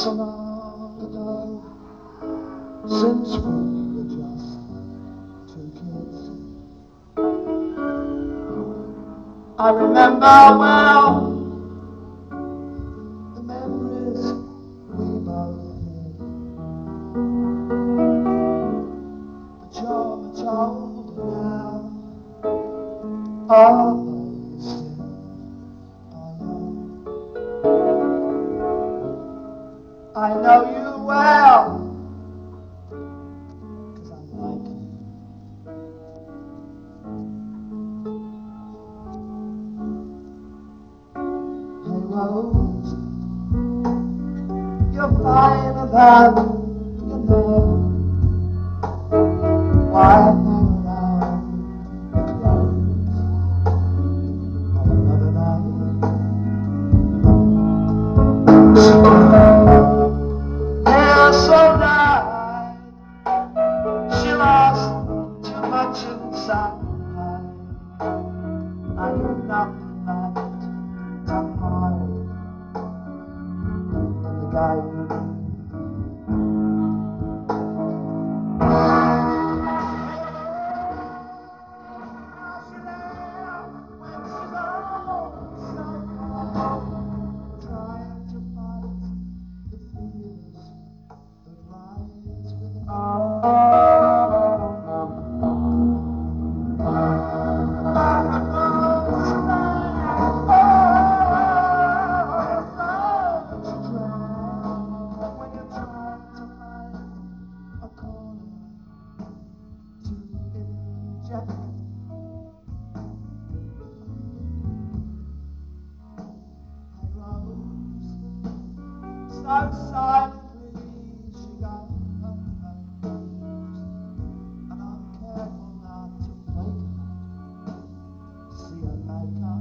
so long ago, since we were just two kids. I remember well the memories we both had, but you're much older now, although you still are young. I know you well, 'cause I'm like you. Hey Rose, you're fine about, you know, why hang around your clothes on another night? Yeah, so died. She lost too much inside. I knew nothing left to hide. And the guy you trying to fight the fears that rise within. When you're trying to find a corner to inject. I rose so silently, she got up and I'm careful not to wake her, see her makeup.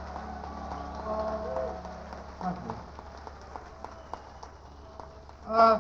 Thank you.